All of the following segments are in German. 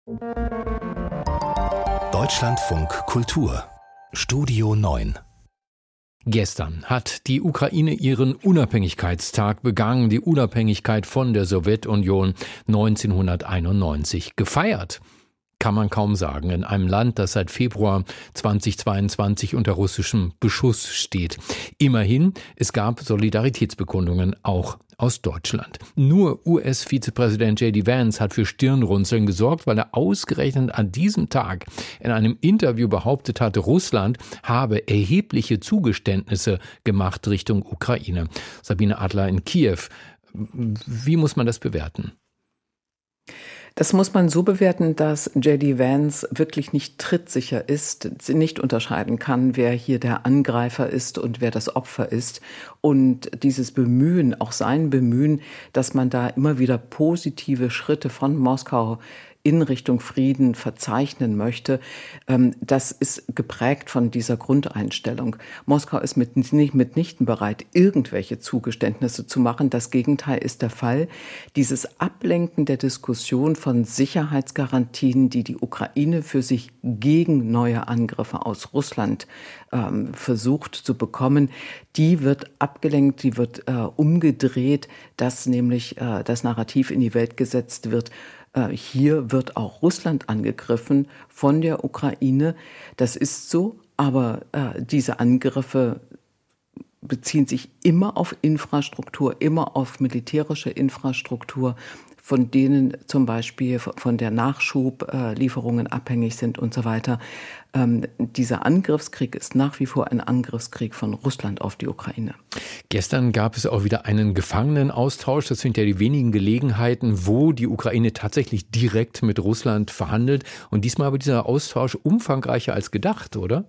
Deutschlandfunk Kultur Studio 9. Gestern hat die Ukraine ihren Unabhängigkeitstag begangen, die Unabhängigkeit von der Sowjetunion 1991 gefeiert. Kann man kaum sagen, in einem Land, das seit Februar 2022 unter russischem Beschuss steht. Immerhin, es gab Solidaritätsbekundungen auch aus Deutschland. Nur US-Vizepräsident J.D. Vance hat für Stirnrunzeln gesorgt, weil er ausgerechnet an diesem Tag in einem Interview behauptet hatte, Russland habe erhebliche Zugeständnisse gemacht Richtung Ukraine. Sabine Adler in Kiew. Wie muss man das bewerten? Das muss man so bewerten, dass J.D. Vance wirklich nicht trittsicher ist, nicht unterscheiden kann, wer hier der Angreifer ist und wer das Opfer ist. Und dieses Bemühen, auch sein Bemühen, dass man da immer wieder positive Schritte von Moskau in Richtung Frieden verzeichnen möchte, das ist geprägt von dieser Grundeinstellung. Moskau ist mitnichten bereit, irgendwelche Zugeständnisse zu machen. Das Gegenteil ist der Fall. Dieses Ablenken der Diskussion von Sicherheitsgarantien, die die Ukraine für sich gegen neue Angriffe aus Russland versucht zu bekommen, die wird abgelenkt, die wird umgedreht, dass nämlich das Narrativ in die Welt gesetzt wird. Hier wird auch Russland angegriffen von der Ukraine. Das ist so, aber diese Angriffe beziehen sich immer auf Infrastruktur, immer auf militärische Infrastruktur, von denen zum Beispiel von der Nachschublieferungen abhängig sind und so weiter. Dieser Angriffskrieg ist nach wie vor ein Angriffskrieg von Russland auf die Ukraine. Gestern gab es auch wieder einen Gefangenenaustausch. Das sind ja die wenigen Gelegenheiten, wo die Ukraine tatsächlich direkt mit Russland verhandelt. Und diesmal war dieser Austausch umfangreicher als gedacht, oder?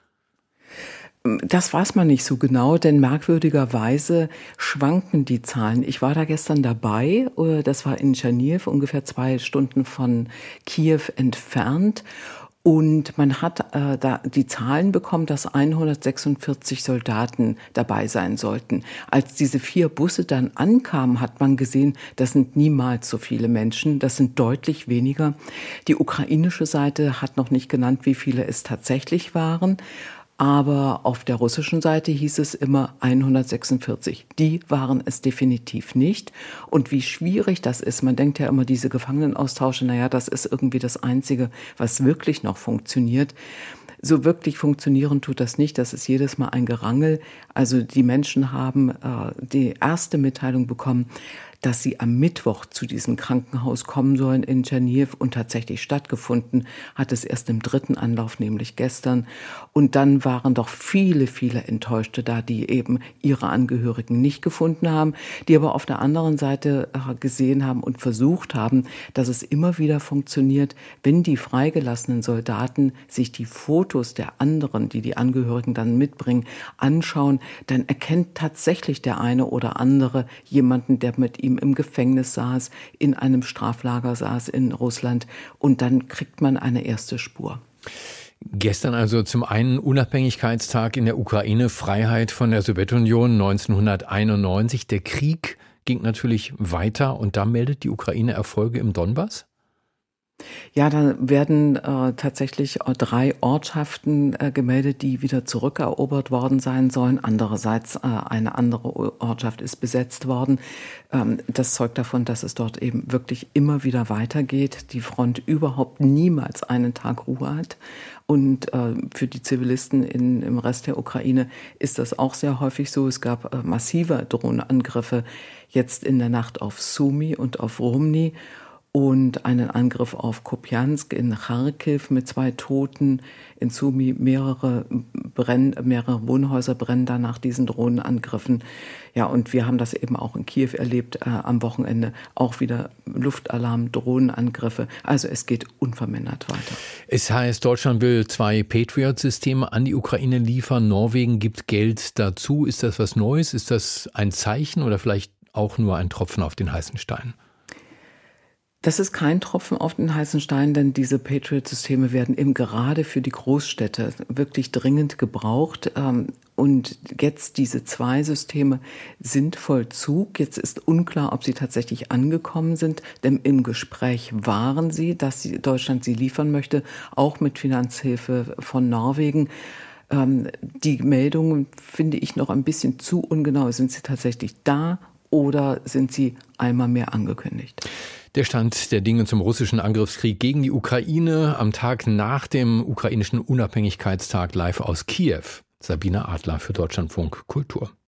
Das weiß man nicht so genau, denn merkwürdigerweise schwanken die Zahlen. Ich war da gestern dabei, das war in Tscherniw, ungefähr 2 Stunden von Kiew entfernt. Und man hat da die Zahlen bekommen, dass 146 Soldaten dabei sein sollten. Als diese 4 Busse dann ankamen, hat man gesehen, das sind niemals so viele Menschen, das sind deutlich weniger. Die ukrainische Seite hat noch nicht genannt, wie viele es tatsächlich waren. Aber auf der russischen Seite hieß es immer 146. Die waren es definitiv nicht. Und wie schwierig das ist, man denkt ja immer, diese Gefangenenaustausche, das ist irgendwie das Einzige, was wirklich noch funktioniert. So wirklich funktionieren tut das nicht. Das ist jedes Mal ein Gerangel. Also die Menschen haben die erste Mitteilung bekommen, dass sie am Mittwoch zu diesem Krankenhaus kommen sollen in Tscherniw, und tatsächlich stattgefunden hat es erst im 3. Anlauf, nämlich gestern. Und dann waren doch viele, viele Enttäuschte da, die eben ihre Angehörigen nicht gefunden haben, die aber auf der anderen Seite gesehen haben und versucht haben, dass es immer wieder funktioniert, wenn die freigelassenen Soldaten sich die Fotos der anderen, die die Angehörigen dann mitbringen, anschauen, dann erkennt tatsächlich der eine oder andere jemanden, der mit ihm im Gefängnis saß, in einem Straflager saß in Russland, und dann kriegt man eine erste Spur. Gestern also zum einen Unabhängigkeitstag in der Ukraine, Freiheit von der Sowjetunion 1991. Der Krieg ging natürlich weiter, und da meldet die Ukraine Erfolge im Donbass? Ja, da werden tatsächlich 3 Ortschaften gemeldet, die wieder zurückerobert worden sein sollen. Andererseits eine andere Ortschaft ist besetzt worden. Das zeugt davon, dass es dort eben wirklich immer wieder weitergeht. Die Front überhaupt niemals einen Tag Ruhe hat. Und für die Zivilisten im Rest der Ukraine ist das auch sehr häufig so. Es gab massive Drohnenangriffe jetzt in der Nacht auf Sumy und auf Rumny. Und einen Angriff auf Kupiansk in Charkiw mit 2 Toten. In Sumy mehrere Wohnhäuser brennen da nach diesen Drohnenangriffen. Ja, und wir haben das eben auch in Kiew erlebt, am Wochenende. Auch wieder Luftalarm, Drohnenangriffe. Also es geht unvermindert weiter. Es heißt, Deutschland will 2 Patriot-Systeme an die Ukraine liefern. Norwegen gibt Geld dazu. Ist das was Neues? Ist das ein Zeichen oder vielleicht auch nur ein Tropfen auf den heißen Stein? Das ist kein Tropfen auf den heißen Stein, denn diese Patriot-Systeme werden eben gerade für die Großstädte wirklich dringend gebraucht. Und jetzt diese 2 Systeme sind Vollzug. Jetzt ist unklar, ob sie tatsächlich angekommen sind, denn im Gespräch waren sie, dass Deutschland sie liefern möchte, auch mit Finanzhilfe von Norwegen. Die Meldungen finde ich noch ein bisschen zu ungenau. Sind sie tatsächlich da oder sind sie einmal mehr angekündigt? Der Stand der Dinge zum russischen Angriffskrieg gegen die Ukraine am Tag nach dem ukrainischen Unabhängigkeitstag live aus Kiew. Sabine Adler für Deutschlandfunk Kultur.